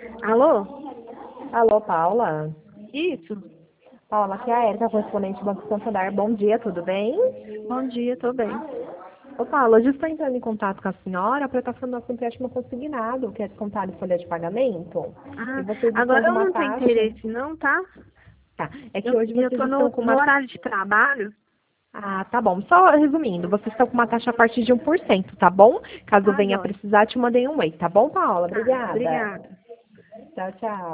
Alô? Alô, Paula? Isso. Paula, aqui é a Erika, correspondente do Banco Santander. Bom dia, tudo bem? Bom dia, tô bem. Ô, Paula, hoje estou entrando em contato com a senhora para estar fazendo nosso empréstimo consignado, que é descontado em folha de pagamento. E Ah, vocês estão agora com eu uma não tenho taxa. interesse não, tá? Tá, é que Eu, hoje eu vocês tô estão com no uma. horário de trabalho. Ah, tá bom. Só resumindo, vocês estão com uma taxa a partir de 1%, tá bom? Caso Tá, venha jóia. precisar, te mandei um e-mail, tá bom, Paula? Tá, Obrigada. obrigada. Tchau, tchau.